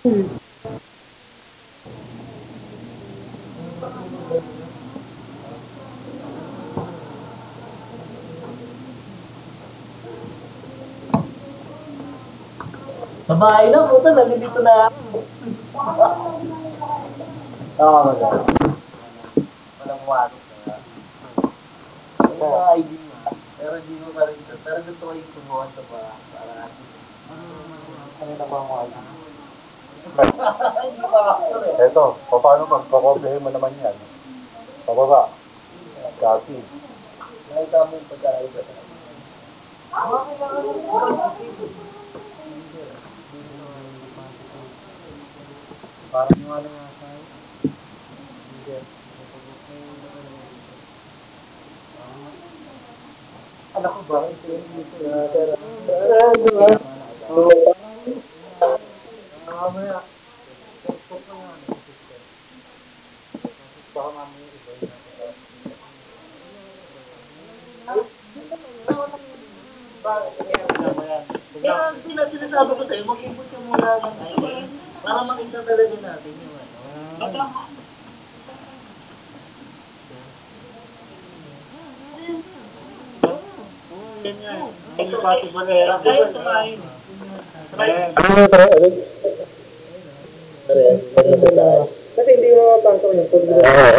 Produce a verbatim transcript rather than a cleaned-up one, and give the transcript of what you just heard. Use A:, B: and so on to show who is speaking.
A: Babae na, puta, nalilito na ako. Oo, maganda. Walang warong na. Wala idea. Pero hindi mo pa rin ito. Pero gusto ko yung subukan ito pa. Para natin. Ano na ba ang idea? Hindi pa ako eh.
B: Eto, paano pag-copyahin mo naman yan? Pababa. Copy.
A: Nakita mo yung pagkakaiba sa kanya. Parang yung ano nga sa akin. Anak ko ba? Ito yung dito. Mamaya. Pagpag mo yan. Baka mamaya iba yun. Kaya sinasabi ko sa'yo, mag-input ka muna ng I D para makita talaga natin yung ano. Yan nga. Hindi possible era. Kaya sumahin. Kasi hindi mo mapasok yung